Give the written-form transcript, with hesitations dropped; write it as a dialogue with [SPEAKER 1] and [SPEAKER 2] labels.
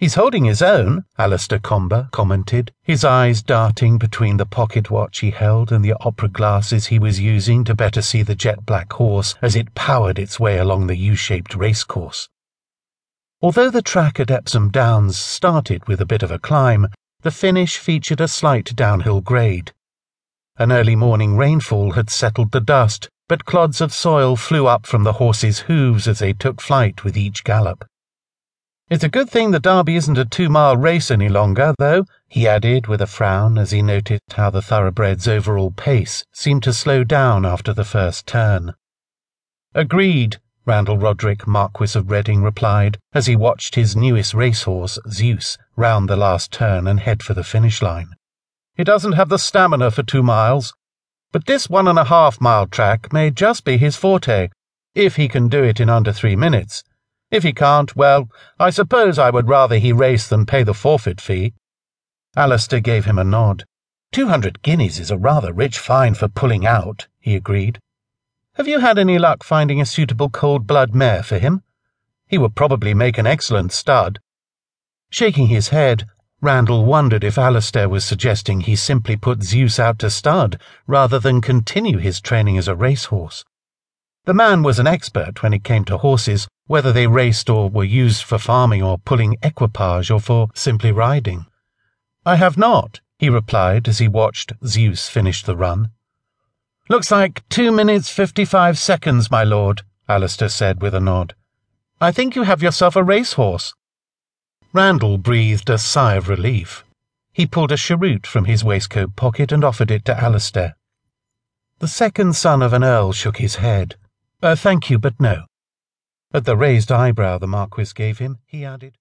[SPEAKER 1] "He's holding his own," Alistair Comber commented, his eyes darting between the pocket watch he held and the opera glasses he was using to better see the jet-black horse as it powered its way along the U-shaped racecourse. Although the track at Epsom Downs started with a bit of a climb, the finish featured a slight downhill grade. An early morning rainfall had settled the dust, but clods of soil flew up from the horses' hooves as they took flight with each gallop. "It's a good thing the Derby isn't a 2-mile race any longer, though," he added with a frown as he noted how the thoroughbred's overall pace seemed to slow down after the first turn. "Agreed," Randall Roderick, Marquis of Reading, replied as he watched his newest racehorse, Zeus, round the last turn and head for the finish line. "He doesn't have the stamina for 2 miles, but this 1.5-mile track may just be his forte, if he can do it in under 3 minutes. If he can't, well, I suppose I would rather he race than pay the forfeit fee." Alistair gave him a nod. 200 guineas is a rather rich fine for pulling out, he agreed. "Have you had any luck finding a suitable cold-blood mare for him? He would probably make an excellent stud." Shaking his head, Randall wondered if Alistair was suggesting he simply put Zeus out to stud rather than continue his training as a racehorse. The man was an expert when it came to horses, whether they raced or were used for farming or pulling equipage or for simply riding. "I have not," he replied as he watched Zeus finish the run. "Looks like 2 minutes 55 seconds, my lord," Alistair said with a nod. "I think you have yourself a racehorse." Randall breathed a sigh of relief. He pulled a cheroot from his waistcoat pocket and offered it to Alistair. The second son of an earl shook his head. "Thank you, but no." At the raised eyebrow the Marquis gave him, he added,